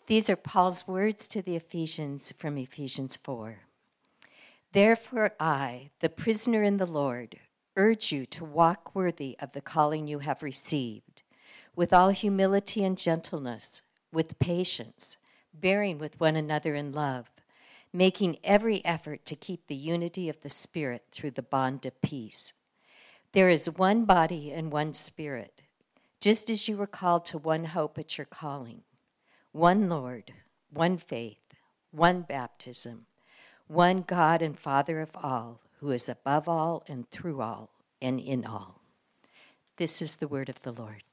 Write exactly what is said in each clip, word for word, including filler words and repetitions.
These are Paul's words to the Ephesians from Ephesians four. Therefore I, the prisoner in the Lord, urge you to walk worthy of the calling you have received, with all humility and gentleness, with patience, bearing with one another in love, making every effort to keep the unity of the Spirit through the bond of peace. There is one body and one Spirit, just as you were called to one hope at your calling, one Lord, one faith, one baptism, one God and Father of all, who is above all and through all and in all. This is the word of the Lord.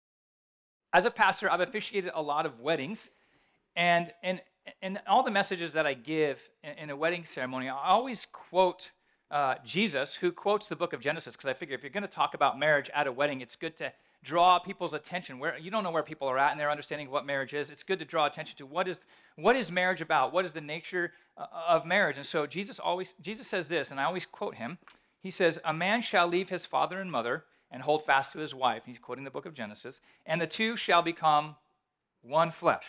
As a pastor, I've officiated a lot of weddings, and in, in all the messages that I give in, in a wedding ceremony, I always quote uh, Jesus, who quotes the book of Genesis, because I figure if you're going to talk about marriage at a wedding, it's good to draw people's attention. Where you don't know where people are at in their understanding of what marriage is. It's good to draw attention to what is what is marriage about? What is the nature uh, of marriage? And so Jesus always Jesus says this, and I always quote him. He says, "A man shall leave his father and mother and hold fast to his wife." He's quoting the book of Genesis. "And the two shall become one flesh."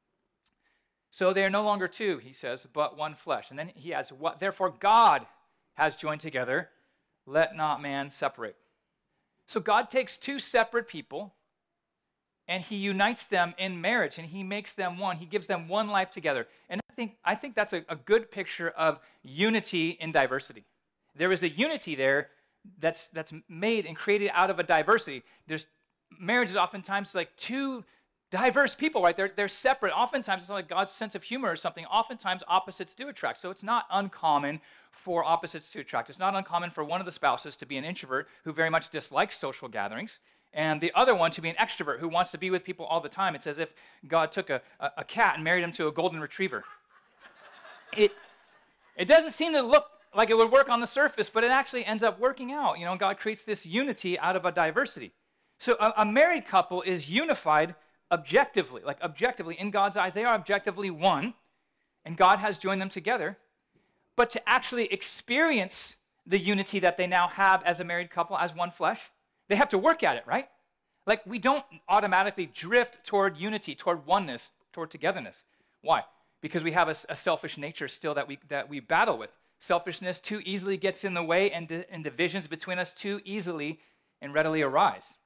So they are no longer two, he says, but one flesh. And then he adds, "What therefore God has joined together, let not man separate." So God takes two separate people and he unites them in marriage and he makes them one. He gives them one life together. And I think I think that's a, a good picture of unity in diversity. There is a unity there that's that's made and created out of a diversity. There's marriage is oftentimes like two diverse people, right? They're, they're separate. Oftentimes, it's like God's sense of humor or something. Oftentimes, opposites do attract. So it's not uncommon for opposites to attract. It's not uncommon for one of the spouses to be an introvert who very much dislikes social gatherings, and the other one to be an extrovert who wants to be with people all the time. It's as if God took a, a, a cat and married him to a golden retriever. It, it doesn't seem to look like it would work on the surface, but it actually ends up working out. You know, God creates this unity out of a diversity. So a, a married couple is unified objectively, like objectively, in God's eyes, they are objectively one, and God has joined them together. But to actually experience the unity that they now have as a married couple, as one flesh, they have to work at it, right? Like, we don't automatically drift toward unity, toward oneness, toward togetherness. Why? Because we have a, a selfish nature still that we that we battle with. Selfishness too easily gets in the way, and, di- and divisions between us too easily and readily arise.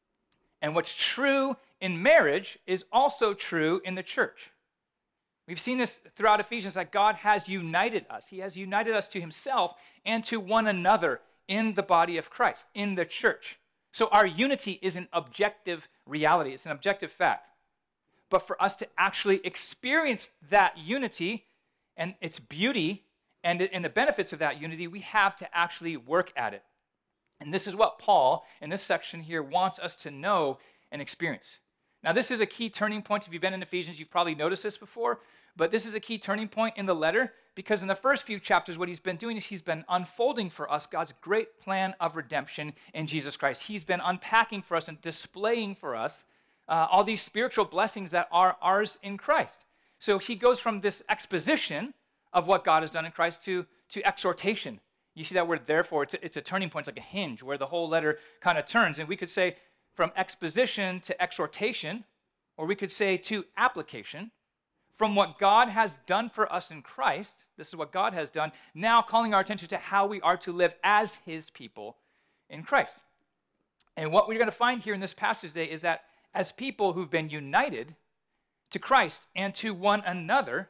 And what's true in marriage is also true in the church. We've seen this throughout Ephesians, that God has united us. He has united us to himself and to one another in the body of Christ, in the church. So our unity is an objective reality. It's an objective fact. But for us to actually experience that unity and its beauty and, and the benefits of that unity, we have to actually work at it. And this is what Paul, in this section here, wants us to know and experience. Now, this is a key turning point. If you've been in Ephesians, you've probably noticed this before, but this is a key turning point in the letter, because in the first few chapters, what he's been doing is he's been unfolding for us God's great plan of redemption in Jesus Christ. He's been unpacking for us and displaying for us uh, all these spiritual blessings that are ours in Christ. So he goes from this exposition of what God has done in Christ to, to exhortation. You see that word therefore, it's a, it's a turning point, it's like a hinge where the whole letter kind of turns. And we could say from exposition to exhortation, or we could say to application, from what God has done for us in Christ, this is what God has done, now calling our attention to how we are to live as his people in Christ. And what we're going to find here in this passage today is that as people who've been united to Christ and to one another,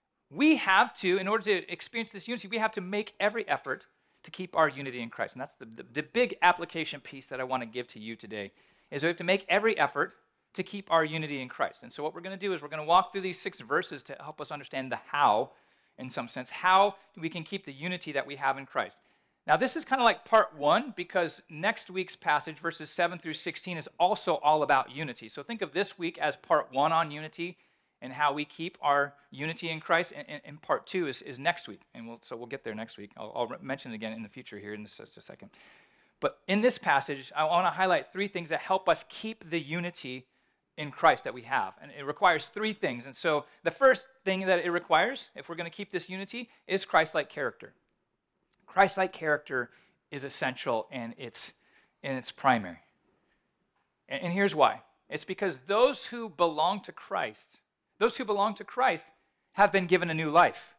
we have to, in order to experience this unity, we have to make every effort to keep our unity in Christ. And that's the, the, the big application piece that I want to give to you today, is we have to make every effort to keep our unity in Christ. And so what we're going to do is we're going to walk through these six verses to help us understand the how, in some sense, how we can keep the unity that we have in Christ. Now, this is kind of like part one, because next week's passage, verses seven through sixteen, is also all about unity. So think of this week as part one on unity, and how we keep our unity in Christ. And, and, and part two is, is next week. And we'll, so we'll get there next week. I'll, I'll mention it again in the future here in just a second. But in this passage, I want to highlight three things that help us keep the unity in Christ that we have. And it requires three things. And so the first thing that it requires, if we're going to keep this unity, is Christ-like character. Christ-like character is essential, and it's, and it's primary. And, and here's why. It's because those who belong to Christ those who belong to Christ, have been given a new life.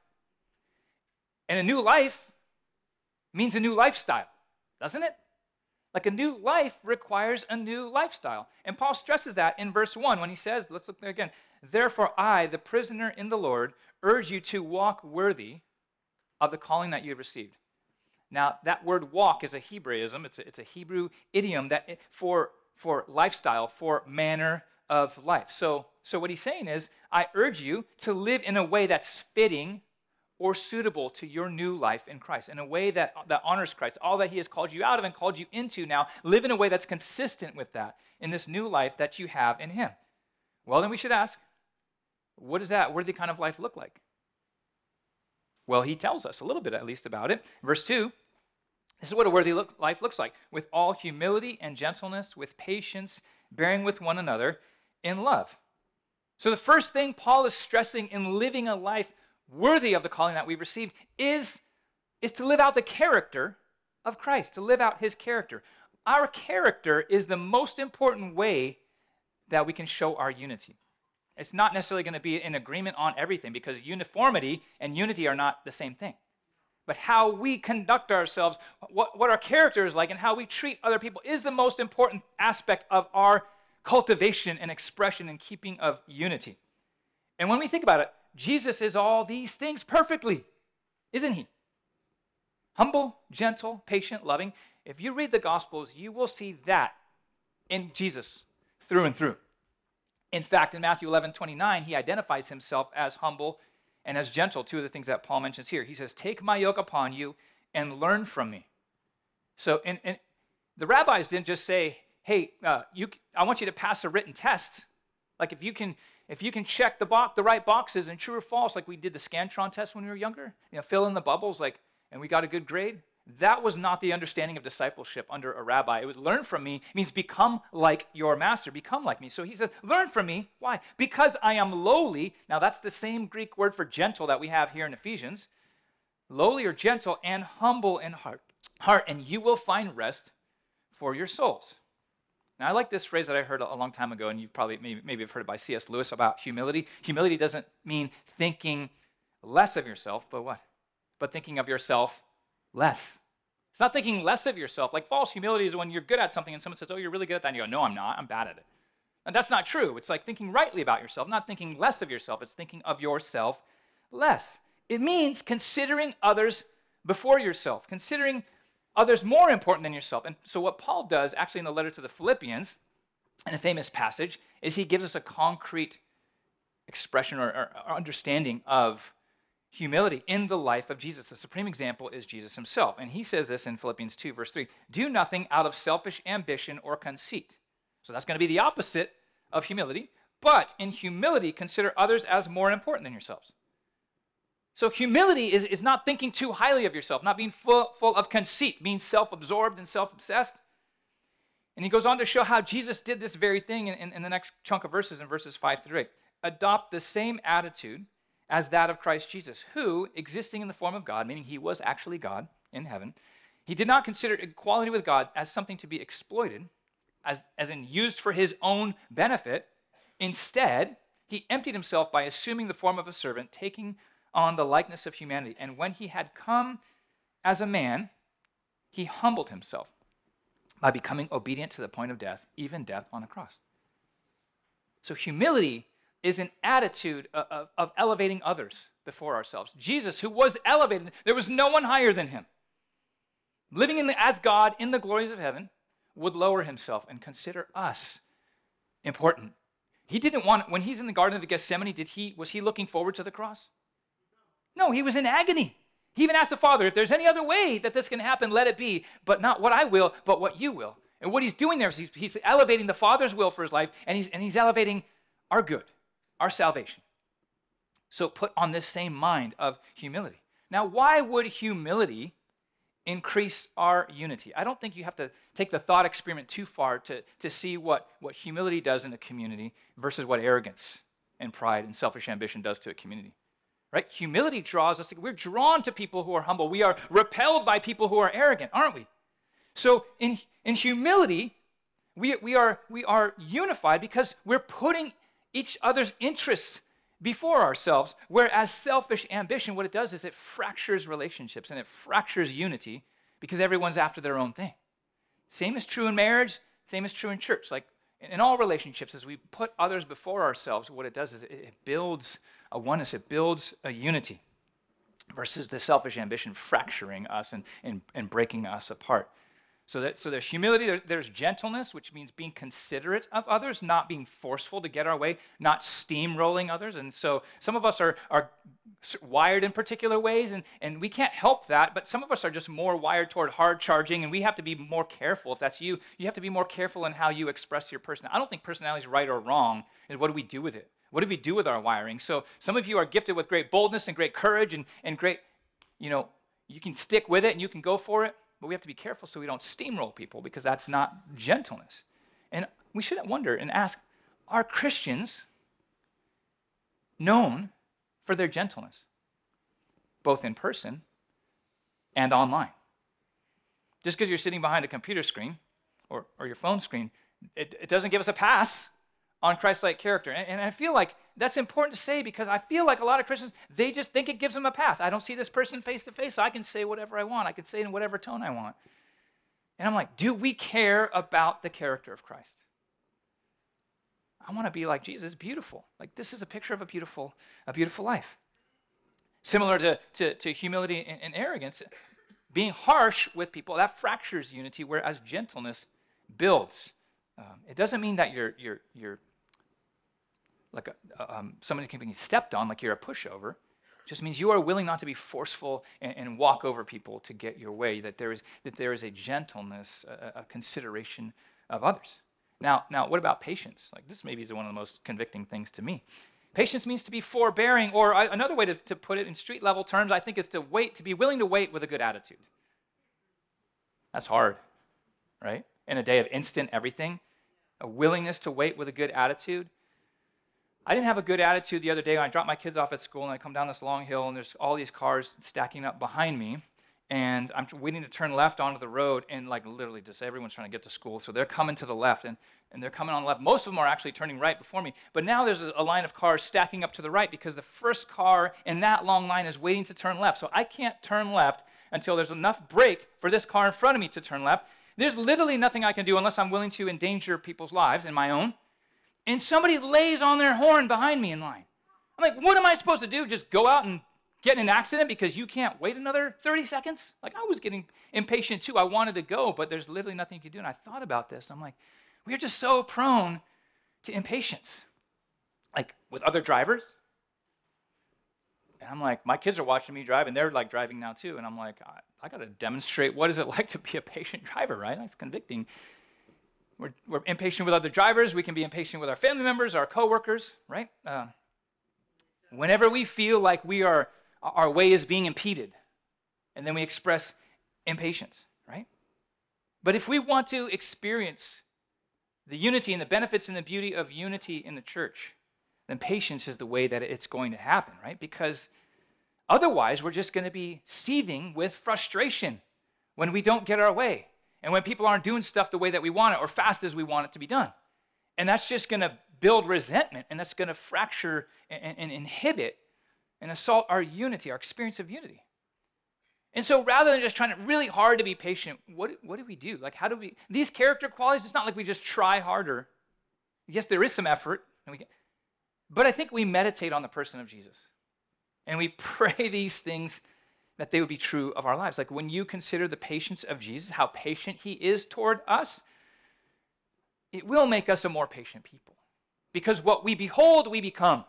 And a new life means a new lifestyle, doesn't it? Like a new life requires a new lifestyle. And Paul stresses that in verse one when he says, let's look there again, therefore I, the prisoner in the Lord, urge you to walk worthy of the calling that you have received. Now, that word walk is a Hebraism. It's a, it's a Hebrew idiom that for, for lifestyle, for manner of life. So, so what he's saying is, I urge you to live in a way that's fitting or suitable to your new life in Christ, in a way that, that honors Christ. All that he has called you out of and called you into now, live in a way that's consistent with that in this new life that you have in him. Well, then we should ask, what does that worthy kind of life look like? Well, he tells us a little bit at least about it. Verse two, this is what a worthy look, life looks like. With all humility and gentleness, with patience, bearing with one another in love. So the first thing Paul is stressing in living a life worthy of the calling that we've received is, is to live out the character of Christ, to live out his character. Our character is the most important way that we can show our unity. It's not necessarily going to be in agreement on everything, because uniformity and unity are not the same thing. But how we conduct ourselves, what, what our character is like, and how we treat other people is the most important aspect of our cultivation and expression and keeping of unity. And when we think about it, Jesus is all these things perfectly, isn't he? Humble, gentle, patient, loving. If you read the Gospels, you will see that in Jesus through and through. In fact, in Matthew eleven twenty-nine, he identifies himself as humble and as gentle, two of the things that Paul mentions here. He says, take my yoke upon you and learn from me. So and, and the rabbis didn't just say, hey, uh, you, I want you to pass a written test. Like if you can if you can check the box, the right boxes and true or false, like we did the Scantron test when we were younger, you know, fill in the bubbles, like, and we got a good grade. That was not the understanding of discipleship under a rabbi. It was learn from me means become like your master, become like me. So he said, learn from me. Why? Because I am lowly. Now that's the same Greek word for gentle that we have here in Ephesians. Lowly or gentle and humble in heart, heart, and you will find rest for your souls. Now, I like this phrase that I heard a long time ago, and you've probably maybe, maybe have heard it by C S Lewis about humility. Humility doesn't mean thinking less of yourself, but what? But thinking of yourself less. It's not thinking less of yourself. Like false humility is when you're good at something and someone says, oh, you're really good at that, and you go, no, I'm not. I'm bad at it. And that's not true. It's like thinking rightly about yourself, not thinking less of yourself. It's thinking of yourself less. It means considering others before yourself, considering others more important than yourself. And so what Paul does, actually in the letter to the Philippians, in a famous passage, is he gives us a concrete expression or, or, or understanding of humility in the life of Jesus. The supreme example is Jesus himself. And he says this in Philippians two, verse three, do nothing out of selfish ambition or conceit. So that's going to be the opposite of humility. But in humility, consider others as more important than yourselves. So humility is, is not thinking too highly of yourself, not being full, full of conceit, being self-absorbed and self-obsessed. And he goes on to show how Jesus did this very thing in, in, in the next chunk of verses, in verses five through eight. Adopt the same attitude as that of Christ Jesus, who, existing in the form of God, meaning he was actually God in heaven, he did not consider equality with God as something to be exploited, as, as in used for his own benefit. Instead, he emptied himself by assuming the form of a servant, taking on the likeness of humanity. And when he had come as a man, he humbled himself by becoming obedient to the point of death, even death on a cross. So humility is an attitude of, of, of elevating others before ourselves. Jesus, who was elevated, there was no one higher than him. Living in the, as God in the glories of heaven, would lower himself and consider us important. He didn't want, when he's in the Garden of Gethsemane, did he, was he looking forward to the cross? No, he was in agony. He even asked the Father, if there's any other way that this can happen, let it be, but not what I will, but what you will. And what he's doing there is he's, he's elevating the Father's will for his life, and he's, and he's elevating our good, our salvation. So put on this same mind of humility. Now, why would humility increase our unity? I don't think you have to take the thought experiment too far to, to see what, what humility does in a community versus what arrogance and pride and selfish ambition does to a community. Right? Humility draws us. We're drawn to people who are humble. We are repelled by people who are arrogant, aren't we? So in, in humility, we, we, are, we are unified because we're putting each other's interests before ourselves, whereas selfish ambition, what it does is it fractures relationships and it fractures unity because everyone's after their own thing. Same is true in marriage, same is true in church. Like in all relationships, as we put others before ourselves, what it does is it builds a oneness, it builds a unity versus the selfish ambition fracturing us and, and, and breaking us apart. So that so there's humility, there, there's gentleness, which means being considerate of others, not being forceful to get our way, not steamrolling others. And so some of us are, are wired in particular ways, and, and we can't help that, but some of us are just more wired toward hard charging, and we have to be more careful. If that's you, you have to be more careful in how you express your personality. I don't think personality is right or wrong, and what do we do with it? What do we do with our wiring? So some of you are gifted with great boldness and great courage and, and great, you know, you can stick with it and you can go for it. But we have to be careful so we don't steamroll people because that's not gentleness. And we shouldn't wonder and ask, are Christians known for their gentleness, both in person and online? Just because you're sitting behind a computer screen or, or your phone screen, it, it doesn't give us a pass on Christ-like character. And, and I feel like that's important to say because I feel like a lot of Christians, they just think it gives them a pass. I don't see this person face to face, so I can say whatever I want. I can say it in whatever tone I want. And I'm like, do we care about the character of Christ? I want to be like Jesus. It's beautiful. Like this is a picture of a beautiful, a beautiful life. Similar to, to, to humility and, and arrogance, being harsh with people, that fractures unity, whereas gentleness builds. Um, it doesn't mean that you're you're you're like a, um, somebody can be stepped on, like you're a pushover. It just means you are willing not to be forceful and, and walk over people to get your way, that there is that there is a gentleness, a, a consideration of others. Now, now, what about patience? Like this maybe is one of the most convicting things to me. Patience means to be forbearing, or I, another way to, to put it in street level terms, I think, is to wait, to be willing to wait with a good attitude. That's hard, right? In a day of instant everything, a willingness to wait with a good attitude. I didn't have a good attitude the other day when I dropped my kids off at school and I come down this long hill and there's all these cars stacking up behind me and I'm waiting to turn left onto the road and like literally just everyone's trying to get to school. So they're coming to the left and, and they're coming on the left. Most of them are actually turning right before me. But now there's a, a line of cars stacking up to the right because the first car in that long line is waiting to turn left. So I can't turn left until there's enough brake for this car in front of me to turn left. There's literally nothing I can do unless I'm willing to endanger people's lives and my own. And somebody lays on their horn behind me in line. I'm like, what am I supposed to do? Just go out and get in an accident because you can't wait another thirty seconds? Like, I was getting impatient too. I wanted to go, but there's literally nothing you can do. And I thought about this. I'm like, we're just so prone to impatience. Like, with other drivers. And I'm like, my kids are watching me drive, and they're, like, driving now too. And I'm like, I, I got to demonstrate what is it like to be a patient driver, right? That's convicting. We're, we're impatient with other drivers. We can be impatient with our family members, our coworkers, right? Uh, whenever we feel like we are, our way is being impeded, and then we express impatience, right? But if we want to experience the unity and the benefits and the beauty of unity in the church, then patience is the way that it's going to happen, right? Because otherwise, we're just going to be seething with frustration when we don't get our way. And when people aren't doing stuff the way that we want it or fast as we want it to be done. And that's just going to build resentment, and that's going to fracture and, and inhibit and assault our unity, our experience of unity. And so rather than just trying to really hard to be patient, what, what do we do? Like, how do we, these character qualities, it's not like we just try harder. Yes, there is some effort, and we can, but I think we meditate on the person of Jesus. And we pray these things that they would be true of our lives. Like when you consider the patience of Jesus, how patient he is toward us, it will make us a more patient people. Because what we behold, we become.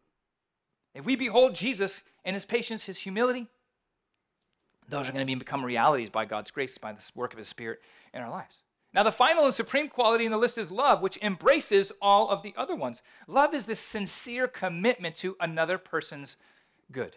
If we behold Jesus and his patience, his humility, those are going to become realities by God's grace, by the work of his Spirit in our lives. Now, the final and supreme quality in the list is love, which embraces all of the other ones. Love is this sincere commitment to another person's good.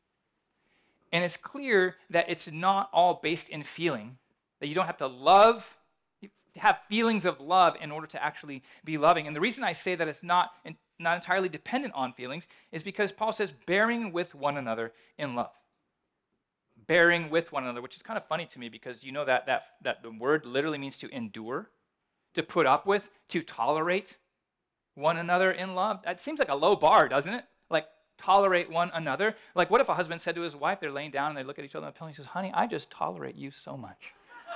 And it's clear that it's not all based in feeling, that you don't have to love, have feelings of love in order to actually be loving. And the reason I say that it's not, not entirely dependent on feelings is because Paul says, bearing with one another in love. Bearing with one another, which is kind of funny to me because you know that, that, that the word literally means to endure, to put up with, to tolerate one another in love. That seems like a low bar, doesn't it? Like, tolerate one another. Like, what if a husband said to his wife, they're laying down and they look at each other on the pillow, and he says, honey, I just tolerate you so much.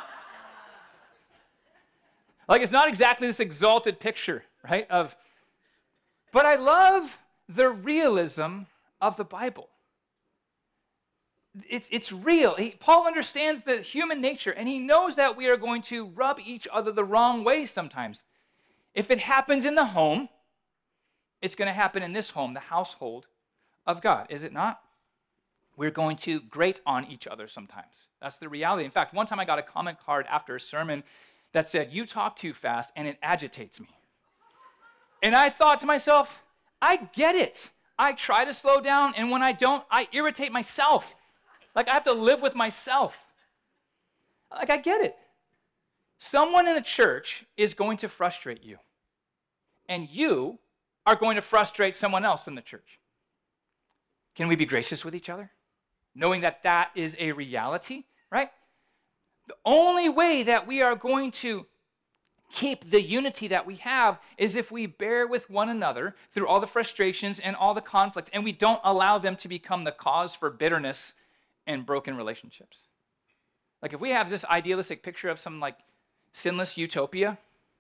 Like, it's not exactly this exalted picture, right, of, but I love the realism of the Bible. It's, it's real. He, Paul understands the human nature, and he knows that we are going to rub each other the wrong way sometimes. If it happens in the home, it's going to happen in this home, the household of God, is it not? We're going to grate on each other sometimes. That's the reality. In fact, one time I got a comment card after a sermon that said, you talk too fast and it agitates me. And I thought to myself, I get it. I try to slow down, and when I don't, I irritate myself. Like, I have to live with myself. Like, I get it. Someone in the church is going to frustrate you, and you are going to frustrate someone else in the church. Can we be gracious with each other, knowing that that is a reality, right? The only way that we are going to keep the unity that we have is if we bear with one another through all the frustrations and all the conflicts, and we don't allow them to become the cause for bitterness and broken relationships. Like, if we have this idealistic picture of some, like, sinless utopia,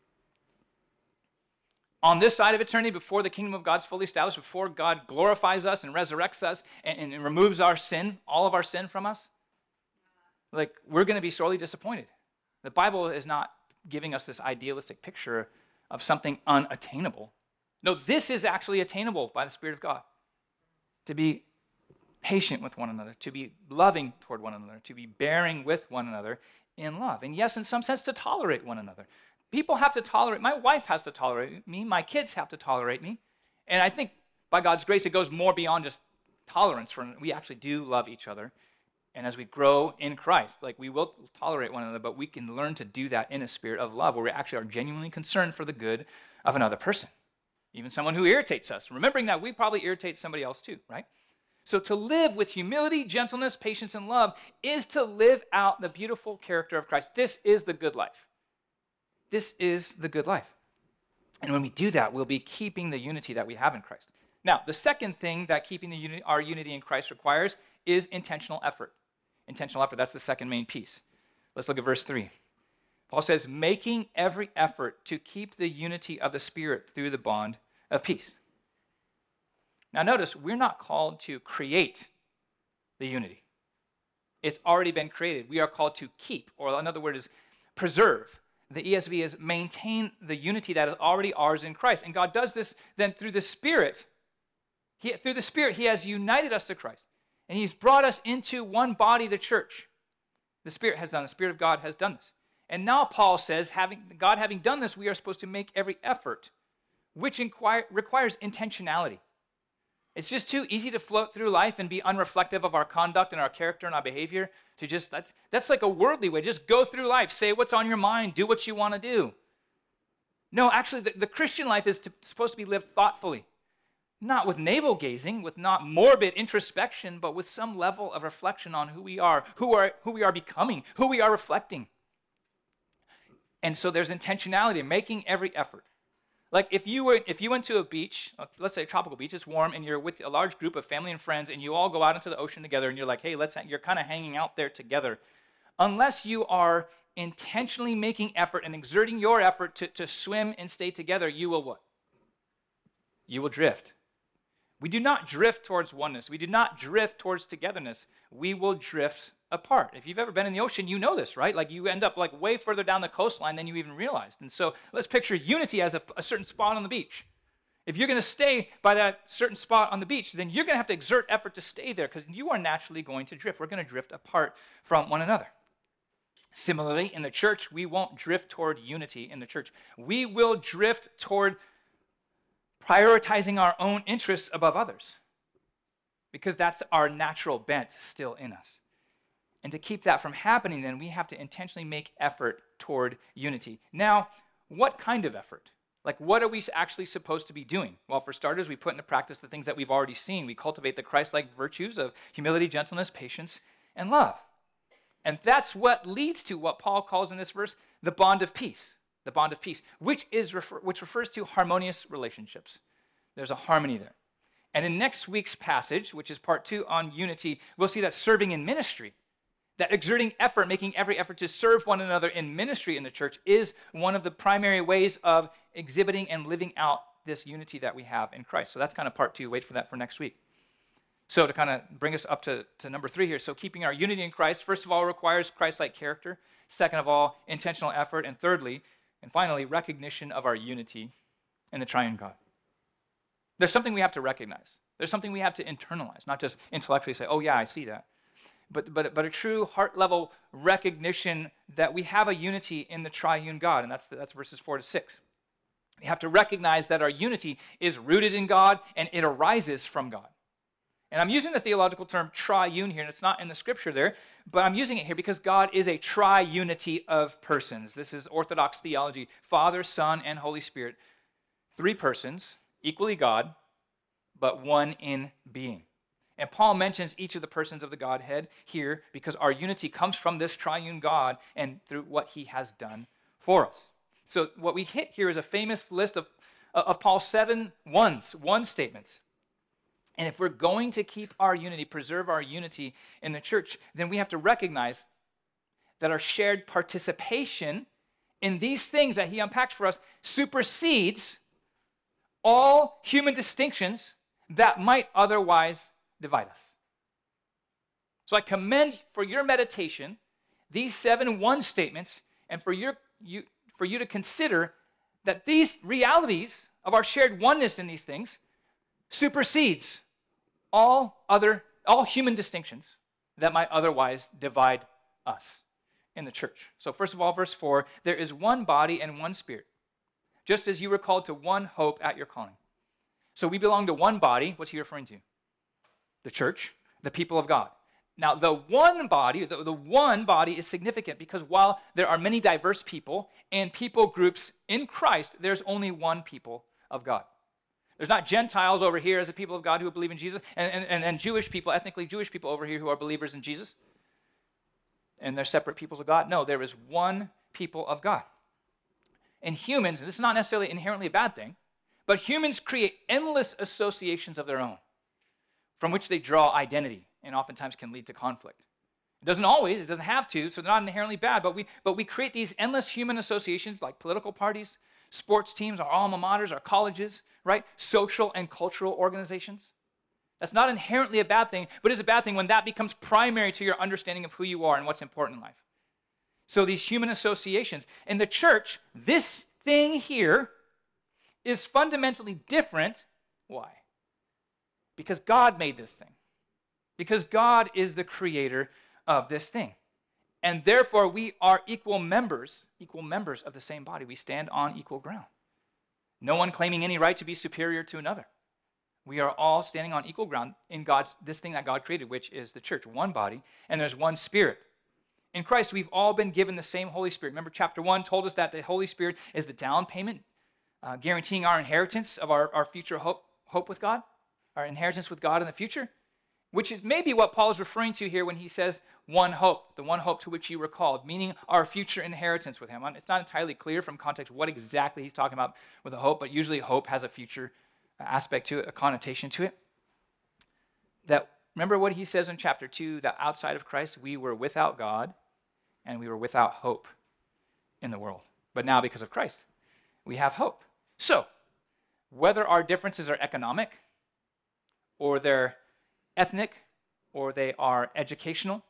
on this side of eternity, before the kingdom of God's fully established, before God glorifies us and resurrects us and, and removes our sin, all of our sin from us, like, we're going to be sorely disappointed. The Bible is not giving us this idealistic picture of something unattainable. No, this is actually attainable by the Spirit of God. To be patient with one another, to be loving toward one another, to be bearing with one another in love. And yes, in some sense, to tolerate one another. People have to tolerate, my wife has to tolerate me, my kids have to tolerate me. And I think by God's grace, it goes more beyond just tolerance. For we actually do love each other. And as we grow in Christ, like, we will tolerate one another, but we can learn to do that in a spirit of love, where we actually are genuinely concerned for the good of another person, even someone who irritates us, remembering that we probably irritate somebody else too, right? So to live with humility, gentleness, patience, and love is to live out the beautiful character of Christ. This is the good life. This is the good life. And when we do that, we'll be keeping the unity that we have in Christ. Now, the second thing that keeping the uni- our unity in Christ requires is intentional effort. Intentional effort, that's the second main piece. Let's look at verse three. Paul says, making every effort to keep the unity of the Spirit through the bond of peace. Now notice, we're not called to create the unity. It's already been created. We are called to keep, or another word is preserve. The E S V is maintain the unity that is already ours in Christ. And God does this then through the Spirit. He, through the Spirit, He has united us to Christ. And He's brought us into one body, the church. The Spirit has done, the Spirit of God has done this. And now Paul says, having God having done this, we are supposed to make every effort, which inquire, requires intentionality. It's just too easy to float through life and be unreflective of our conduct and our character and our behavior. To just, that's, that's like a worldly way. Just go through life, say what's on your mind, do what you want to do. No, actually, the, the Christian life is to, supposed to be lived thoughtfully. Not with navel-gazing, with not morbid introspection, but with some level of reflection on who we are, who are, who we are becoming, who we are reflecting. And so there's intentionality, making every effort. Like, if you were, if you went to a beach, let's say a tropical beach, it's warm, and you're with a large group of family and friends, and you all go out into the ocean together, and you're like, hey, let's, you're kind of hanging out there together. Unless you are intentionally making effort and exerting your effort to, to swim and stay together, you will what? You will drift. We do not drift towards oneness. We do not drift towards togetherness. We will drift apart. If you've ever been in the ocean, you know this, right? Like, you end up like way further down the coastline than you even realized. And so let's picture unity as a, a certain spot on the beach. If you're going to stay by that certain spot on the beach, then you're going to have to exert effort to stay there, because you are naturally going to drift. We're going to drift apart from one another. Similarly, in the church, we won't drift toward unity in the church. We will drift toward prioritizing our own interests above others, because that's our natural bent still in us. And to keep that from happening, then, we have to intentionally make effort toward unity. Now, what kind of effort? Like, what are we actually supposed to be doing? Well, for starters, we put into practice the things that we've already seen. We cultivate the Christ-like virtues of humility, gentleness, patience, and love. And that's what leads to what Paul calls in this verse the bond of peace. The bond of peace, which is refer- which refers to harmonious relationships. There's a harmony there. And in next week's passage, which is part two on unity, we'll see that serving in ministry, that exerting effort, making every effort to serve one another in ministry in the church is one of the primary ways of exhibiting and living out this unity that we have in Christ. So that's kind of part two. Wait for that for next week. So to kind of bring us up to, to number three here, so keeping our unity in Christ, first of all, requires Christ-like character. Second of all, intentional effort. And thirdly, and finally, recognition of our unity in the triune God. There's something we have to recognize. There's something we have to internalize, not just intellectually say, oh yeah, I see that. But, but, but a true heart-level recognition that we have a unity in the triune God, and that's, that's verses four to six. We have to recognize that our unity is rooted in God and it arises from God. And I'm using the theological term triune here, and it's not in the scripture there, but I'm using it here because God is a triunity of persons. This is Orthodox theology, Father, Son, and Holy Spirit. Three persons, equally God, but one in being. And Paul mentions each of the persons of the Godhead here because our unity comes from this triune God and through what he has done for us. So what we hit here is a famous list of, of Paul's seven ones, one statements. And if we're going to keep our unity, preserve our unity in the church, then we have to recognize that our shared participation in these things that he unpacked for us supersedes all human distinctions that might otherwise divide us. So I commend for your meditation these seven one statements and for your you for you to consider that these realities of our shared oneness in these things supersedes all other all human distinctions that might otherwise divide us in the church. So first of all, verse four, there is one body and one spirit, just as you were called to one hope at your calling. So we belong to one body. What's he referring to? The church, the people of God. Now, the one body, the, the one body is significant because while there are many diverse people and people groups in Christ, there's only one people of God. There's not Gentiles over here as the people of God who believe in Jesus, and, and, and Jewish people, ethnically Jewish people over here who are believers in Jesus, and they're separate peoples of God. No, there is one people of God. And humans, and this is not necessarily inherently a bad thing, but humans create endless associations of their own from which they draw identity and oftentimes can lead to conflict. It doesn't always, it doesn't have to, so they're not inherently bad, but we, but we create these endless human associations like political parties, sports teams, our alma maters, our colleges, right? Social and cultural organizations. That's not inherently a bad thing, but it's a bad thing when that becomes primary to your understanding of who you are and what's important in life. So these human associations. In the church, this thing here is fundamentally different. Why? Because God made this thing. Because God is the creator of this thing. And therefore, we are equal members, equal members of the same body. We stand on equal ground. No one claiming any right to be superior to another. We are all standing on equal ground in God's this thing that God created, which is the church, one body, and there's one Spirit. In Christ, we've all been given the same Holy Spirit. Remember, chapter one told us that the Holy Spirit is the down payment, uh, guaranteeing our inheritance of our, our future hope, hope with God, our inheritance with God in the future, which is maybe what Paul is referring to here when he says one hope, the one hope to which you were called, meaning our future inheritance with him. It's not entirely clear from context what exactly he's talking about with a hope, but usually hope has a future aspect to it, a connotation to it. That remember what he says in chapter two, that outside of Christ we were without God and we were without hope in the world. But now because of Christ, we have hope. So, whether our differences are economic or they're ethnic or they are educational,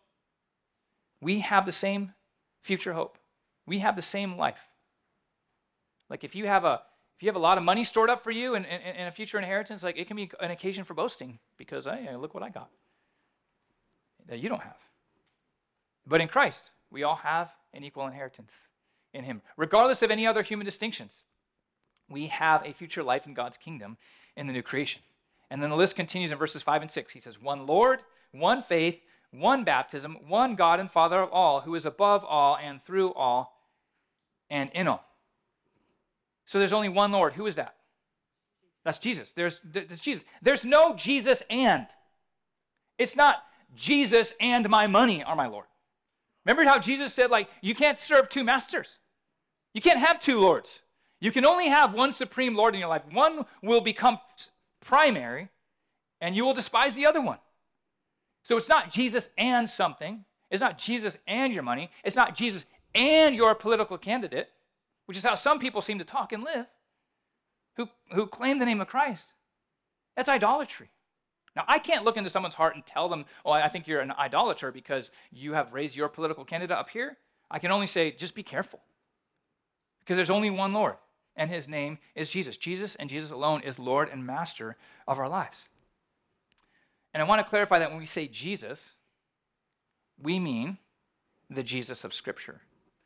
we have the same future hope. We have the same life. Like if you have a if you have a lot of money stored up for you and, and, and a future inheritance, like it can be an occasion for boasting because, hey, look what I got that you don't have. But in Christ, we all have an equal inheritance in him, regardless of any other human distinctions. We have a future life in God's kingdom in the new creation. And then the list continues in verses five and six. He says, one Lord, one faith, one baptism, one God and Father of all, who is above all and through all and in all. So there's only one Lord. Who is that? That's Jesus. There's, there's Jesus. There's no Jesus and. It's not Jesus and my money are my Lord. Remember how Jesus said, like, you can't serve two masters. You can't have two lords. You can only have one supreme Lord in your life. One will become primary, and you will despise the other one. So it's not Jesus and something. It's not Jesus and your money. It's not Jesus and your political candidate, which is how some people seem to talk and live, who, who claim the name of Christ. That's idolatry. Now, I can't look into someone's heart and tell them, oh, I think you're an idolater because you have raised your political candidate up here. I can only say, just be careful. Because there's only one Lord, and his name is Jesus. Jesus and Jesus alone is Lord and Master of our lives. And I want to clarify that when we say Jesus, we mean the Jesus of Scripture,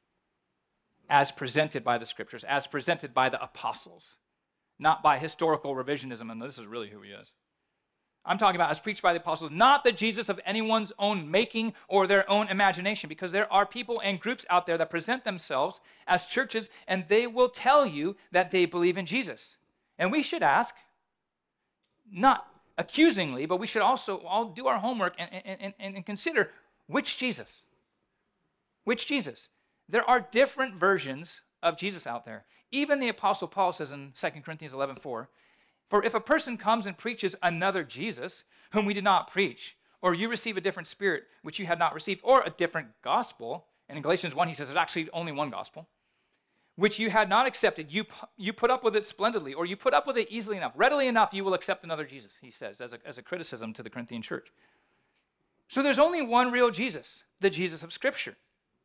as presented by the Scriptures, as presented by the apostles, not by historical revisionism, and this is really who he is. I'm talking about as preached by the apostles, not the Jesus of anyone's own making or their own imagination, because there are people and groups out there that present themselves as churches, and they will tell you that they believe in Jesus. And we should ask, not accusingly, but we should also all do our homework and, and, and, and consider which Jesus? Which Jesus? There are different versions of Jesus out there. Even the Apostle Paul says in Second Corinthians eleven four, for if a person comes and preaches another Jesus, whom we did not preach, or you receive a different spirit, which you had not received, or a different gospel, and in Galatians one he says there's actually only one gospel, which you had not accepted, you, you put up with it splendidly, or you put up with it easily enough, readily enough, you will accept another Jesus, he says, as a, as a criticism to the Corinthian church. So there's only one real Jesus, the Jesus of Scripture.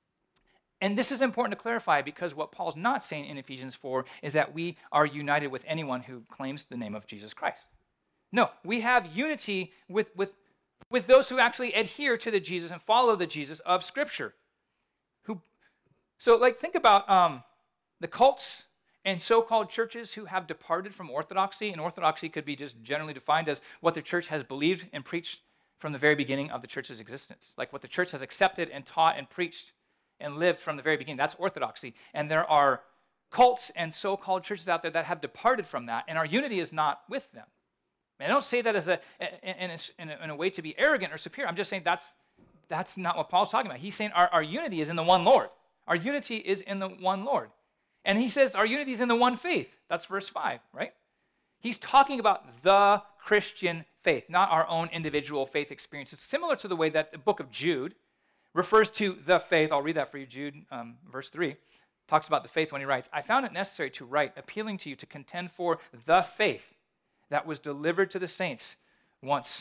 And this is important to clarify because what Paul's not saying in Ephesians four is that we are united with anyone who claims the name of Jesus Christ. No, we have unity with, with, with those who actually adhere to the Jesus and follow the Jesus of Scripture. Who, so, like, think about um, the cults and so-called churches who have departed from orthodoxy, and orthodoxy could be just generally defined as what the church has believed and preached from the very beginning of the church's existence, like what the church has accepted and taught and preached and lived from the very beginning. That's orthodoxy. And there are cults and so-called churches out there that have departed from that, and our unity is not with them. And I don't say that as a in, a in, a in a way to be arrogant or superior. I'm just saying that's that's not what Paul's talking about. He's saying our, our unity is in the one Lord. Our unity is in the one Lord. And he says our unity is in the one faith. That's verse five, right? He's talking about the Christian faith, not our own individual faith experiences. Similar to the way that the book of Jude refers to the faith. I'll read that for you. Jude, um, verse three, talks about the faith when he writes, I found it necessary to write, appealing to you to contend for the faith that was delivered to the saints once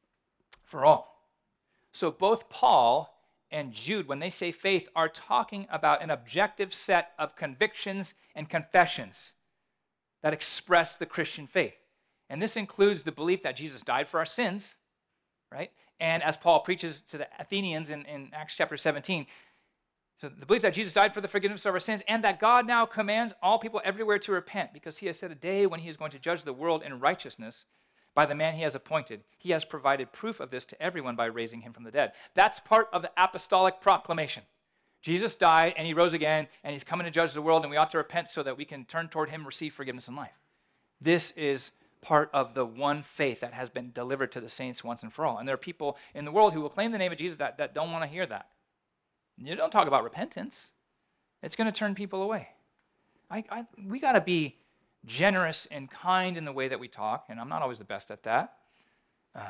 for all. So both Paul and Jude, when they say faith, are talking about an objective set of convictions and confessions that express the Christian faith. And this includes the belief that Jesus died for our sins, right? And as Paul preaches to the Athenians in, in Acts chapter seventeen, so the belief that Jesus died for the forgiveness of our sins and that God now commands all people everywhere to repent because he has set a day when he is going to judge the world in righteousness by the man he has appointed. He has provided proof of this to everyone by raising him from the dead. That's part of the apostolic proclamation. Jesus died and he rose again and he's coming to judge the world and we ought to repent so that we can turn toward him, receive forgiveness in life. This is part of the one faith that has been delivered to the saints once and for all. And there are people in the world who will claim the name of Jesus that, that don't want to hear that. You don't talk about repentance. It's going to turn people away. I, I, we got to be generous and kind in the way that we talk, and I'm not always the best at that. Uh,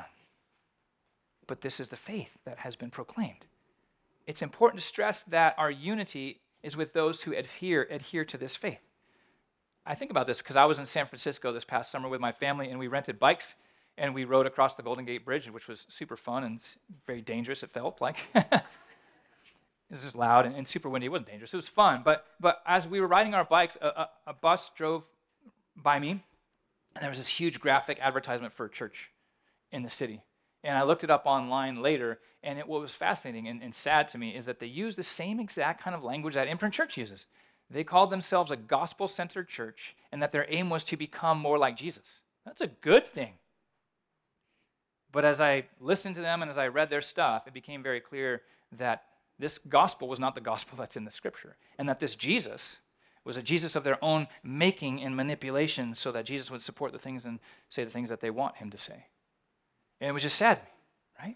but this is the faith that has been proclaimed. It's important to stress that our unity is with those who adhere, adhere to this faith. I think about this because I was in San Francisco this past summer with my family, and we rented bikes, and we rode across the Golden Gate Bridge, which was super fun and very dangerous, it felt like. It was just loud and, and super windy. It wasn't dangerous. It was fun. But but as we were riding our bikes, a, a, a bus drove by me, and there was this huge graphic advertisement for a church in the city. And I looked it up online later, and it, what was fascinating and, and sad to me is that they use the same exact kind of language that Imprint Church uses. They called themselves a gospel-centered church, and that their aim was to become more like Jesus. That's a good thing. But as I listened to them and as I read their stuff, it became very clear that this gospel was not the gospel that's in the scripture, and that this Jesus was a Jesus of their own making and manipulation so that Jesus would support the things and say the things that they want him to say. And it was just sad to me, right?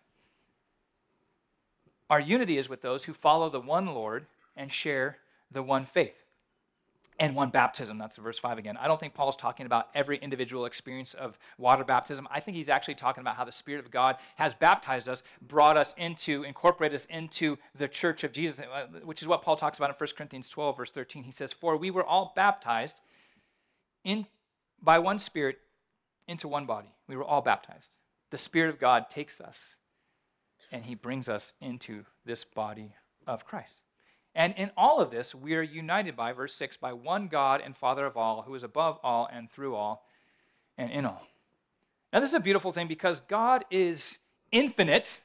Our unity is with those who follow the one Lord and share the one faith. and one baptism. That's verse five again. I don't think Paul's talking about every individual experience of water baptism. I think he's actually talking about how the Spirit of God has baptized us, brought us into, incorporated us into the church of Jesus, which is what Paul talks about in First Corinthians twelve, verse thirteen. He says, for we were all baptized in by one Spirit into one body. We were all baptized. The Spirit of God takes us and he brings us into this body of Christ. And in all of this, we are united by, verse six, by one God and Father of all, who is above all and through all and in all. Now, this is a beautiful thing because God is infinite,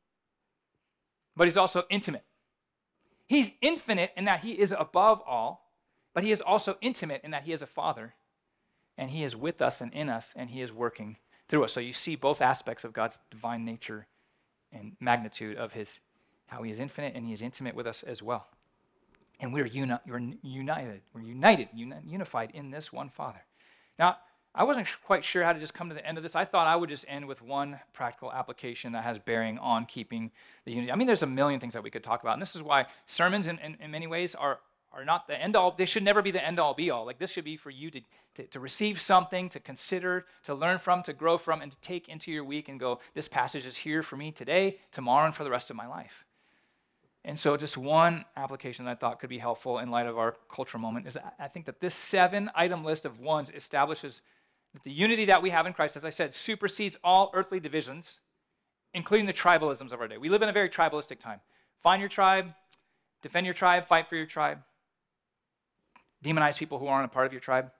but he's also intimate. He's infinite in that he is above all, but he is also intimate in that he is a Father, and he is with us and in us, and he is working through us. So you see both aspects of God's divine nature and magnitude of his, how he is infinite and he is intimate with us as well. And we're, uni- we're united, we're united, uni- unified in this one Father. Now, I wasn't sh- quite sure how to just come to the end of this. I thought I would just end with one practical application that has bearing on keeping the unity. I mean, there's a million things that we could talk about, and this is why sermons in, in, in many ways are, are not the end-all. They should never be the end-all, be-all. Like, this should be for you to, to, to receive something, to consider, to learn from, to grow from, and to take into your week and go, this passage is here for me today, tomorrow, and for the rest of my life. And so just one application that I thought could be helpful in light of our cultural moment is that I think that this seven-item list of ones establishes that the unity that we have in Christ, as I said, supersedes all earthly divisions, including the tribalisms of our day. We live in a very tribalistic time. Find your tribe, defend your tribe, fight for your tribe, demonize people who aren't a part of your tribe.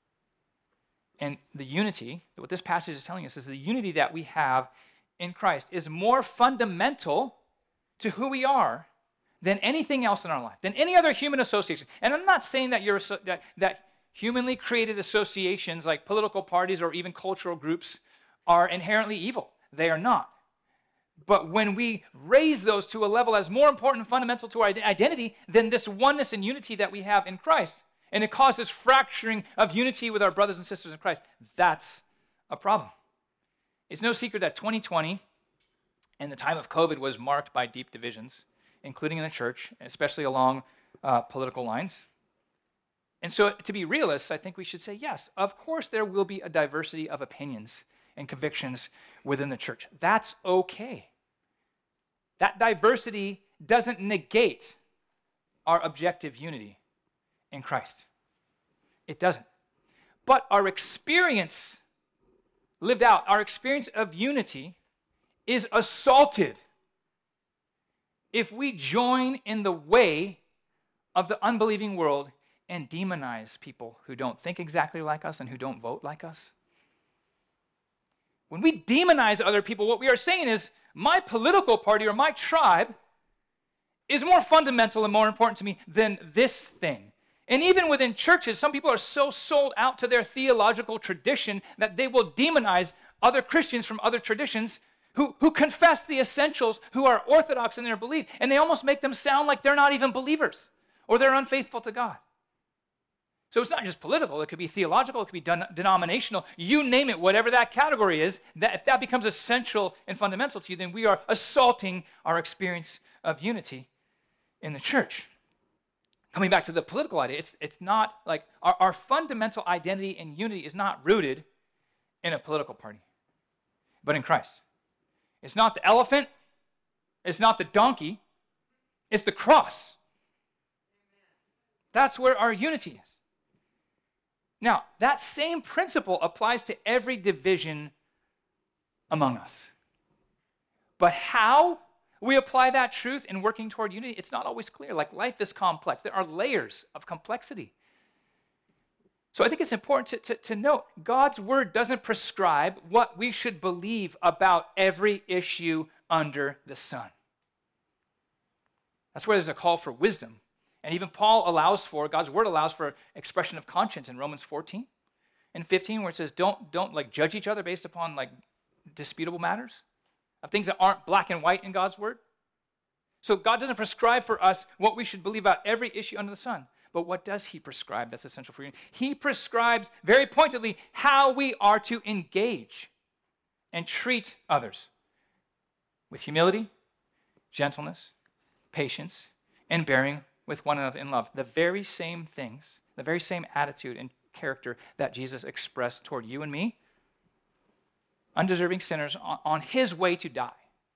And the unity, what this passage is telling us, is the unity that we have in Christ is more fundamental to who we are than anything else in our life, than any other human association. And I'm not saying that you're that, that humanly created associations like political parties or even cultural groups are inherently evil. They are not. But when we raise those to a level as more important and fundamental to our identity than this oneness and unity that we have in Christ, and it causes fracturing of unity with our brothers and sisters in Christ, that's a problem. It's no secret that twenty twenty and the time of COVID was marked by deep divisions, including in the church, especially along uh, political lines. And so to be realists, I think we should say, yes, of course there will be a diversity of opinions and convictions within the church. That's okay. That diversity doesn't negate our objective unity in Christ. It doesn't. But our experience lived out, our experience of unity is assaulted if we join in the way of the unbelieving world and demonize people who don't think exactly like us and who don't vote like us. When we demonize other people, what we are saying is, my political party or my tribe is more fundamental and more important to me than this thing. And even within churches, some people are so sold out to their theological tradition that they will demonize other Christians from other traditions who, who confess the essentials, who are orthodox in their belief, and they almost make them sound like they're not even believers or they're unfaithful to God. So it's not just political, it could be theological, it could be den- denominational, you name it, whatever that category is, that if that becomes essential and fundamental to you, then we are assaulting our experience of unity in the church. Coming back to the political idea, it's, it's not like our, our fundamental identity and unity is not rooted in a political party, but in Christ. It's not the elephant, it's not the donkey, it's the cross. That's where our unity is. Now, that same principle applies to every division among us. But how we apply that truth in working toward unity, it's not always clear. Like, life is complex. There are layers of complexity. So I think it's important to, to, to note, God's word doesn't prescribe what we should believe about every issue under the sun. That's where there's a call for wisdom. And even Paul allows for, God's word allows for expression of conscience in Romans fourteen and fifteen, where it says, don't, don't like judge each other based upon like disputable matters, of things that aren't black and white in God's word. So God doesn't prescribe for us what we should believe about every issue under the sun. But what does he prescribe that's essential for you? He prescribes very pointedly how we are to engage and treat others with humility, gentleness, patience, and bearing with one another in love. The very same things the very same attitude and character that Jesus expressed toward you and me, undeserving sinners, on, on his way to die.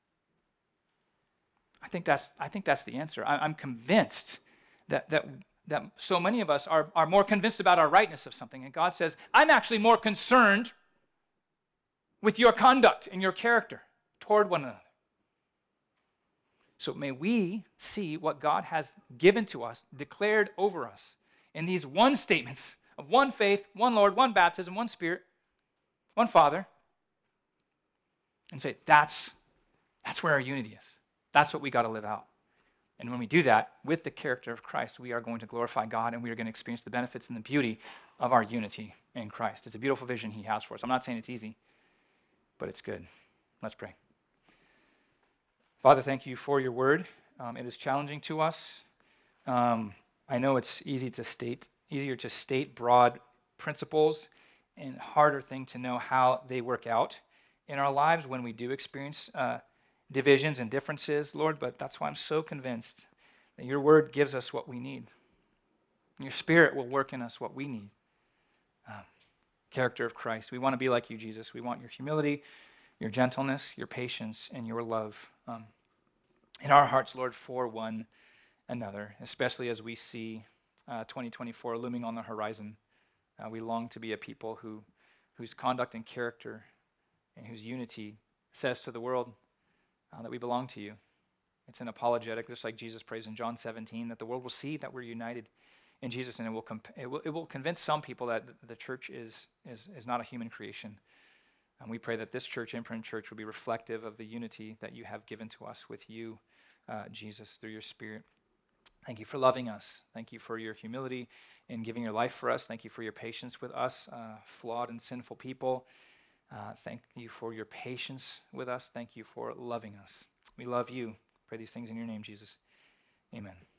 I think that's, I think that's the answer. I, I'm convinced that, that, that so many of us are, are more convinced about our rightness of something, and God says, I'm actually more concerned with your conduct and your character toward one another. So may we see what God has given to us, declared over us, in these one statements of one faith, one Lord, one baptism, one Spirit, one Father, and say, that's, that's where our unity is. That's what we got to live out. And when we do that with the character of Christ, we are going to glorify God, and we are going to experience the benefits and the beauty of our unity in Christ. It's a beautiful vision he has for us. I'm not saying it's easy, but it's good. Let's pray. Father, thank you for your word. Um, it is challenging to us. Um, I know it's easy to state, easier to state broad principles, and harder thing to know how they work out in our lives when we do experience uh, divisions and differences, Lord. But that's why I'm so convinced that your word gives us what we need. Your Spirit will work in us what we need. Um, character of Christ. We want to be like you, Jesus. We want your humility, your gentleness, your patience, and your love um, in our hearts, Lord, for one another, especially as we see uh, twenty twenty-four looming on the horizon. Uh, we long to be a people who, whose conduct and character and whose unity says to the world uh, that we belong to you. It's an apologetic, just like Jesus prays in John seventeen, that the world will see that we're united in Jesus, and it will comp- it will, it will convince some people that the church is, is, is not a human creation. And we pray that this church, Imprint Church, will be reflective of the unity that you have given to us with you, uh, Jesus, through your Spirit. Thank you for loving us. Thank you for your humility in giving your life for us. Thank you for your patience with us, uh, flawed and sinful people. Uh, thank you for your patience with us. Thank you for loving us. We love you. Pray these things in your name, Jesus. Amen.